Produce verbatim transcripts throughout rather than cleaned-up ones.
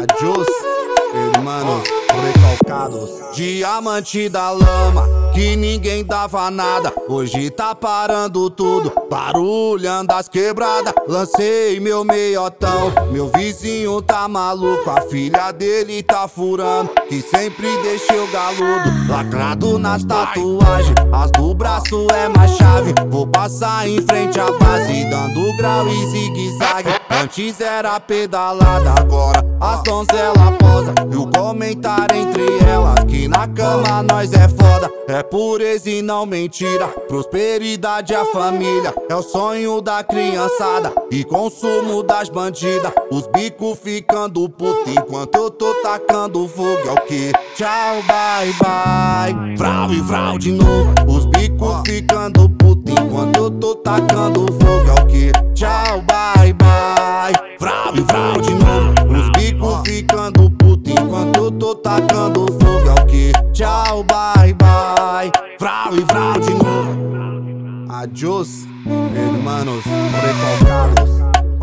Adiós, hermanos recalcados. Diamante da lama, que ninguém dava nada, hoje tá parando tudo, barulhando as quebradas. Lancei meu meiotão, meu vizinho tá maluco, a filha dele tá furando, que sempre deixei o galudo lacrado nas tatuagens, as do braço é mais chave. Vou passar em frente à base, dando grau e zigue-zague. Antes era pedalada, agora as donzelas posa, e o comentário entre elas que na cama nós é foda. É pureza e não mentira, prosperidade a família, é o sonho da criançada e consumo das bandidas. Os bicos ficando puto enquanto eu tô tacando fogo, é o que? Tchau, bye, bye, vrau e vrau de novo. Os bicos ficando puto enquanto eu tô tacando fogo, é o que? Tchau, bye, bye, vrau e vrau de novo. Os bicos ficando puto enquanto eu tô tacando fogo, é o que? Tchau, bye, bye, vrau e vrau de novo. Adiós, hermanos recalcados.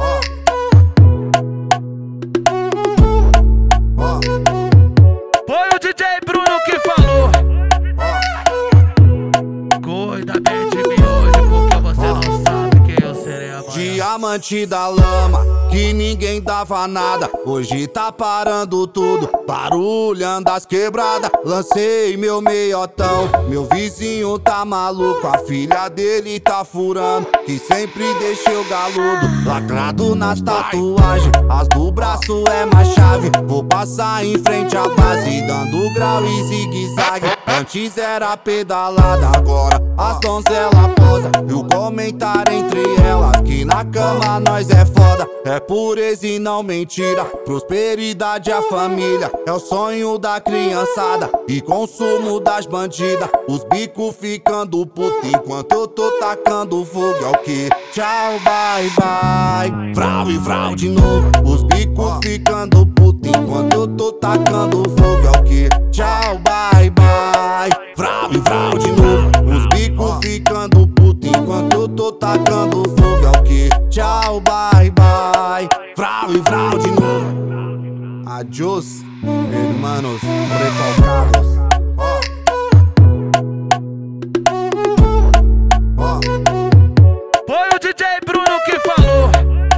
Foi o D J Bruno que falou. Cuida bem de mim hoje, porque você não sabe quem eu serei amanhã. Diamante da lama, que ninguém dava nada, hoje tá parando tudo, barulhando as quebradas. Lancei meu meiotão, meu vizinho tá maluco, a filha dele tá furando, que sempre deixei o galudo lacrado nas tatuagens, as do braço é mais chave. Vou passar em frente à base, dando grau e zigue-zague. Antes era pedalada, agora as donzelas posa, e o comentário entre elas que na cama nós é foda. É pureza e não mentira, prosperidade a família, é o sonho da criançada e consumo das bandidas. Os bicos ficando puto enquanto eu tô tacando fogo, é o que? Tchau, bye, bye, vrau e vrau de novo. Os bicos ficando puto enquanto eu tô tacando fogo, é o que? Tchau, bye, bye, vrau e vrau de novo. Os bicos ficando puto enquanto eu tô tacando fogo, é o que? Tchau, bye, bye, vrau e vrau de novo. Adiós, hermanos recalcados. Foi o D J Bruno que falou.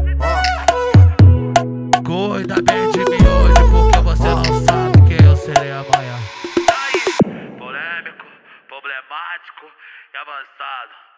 Cuida bem de mim hoje, porque você não sabe quem eu serei amanhã. Aí, polêmico, problemático e avançado.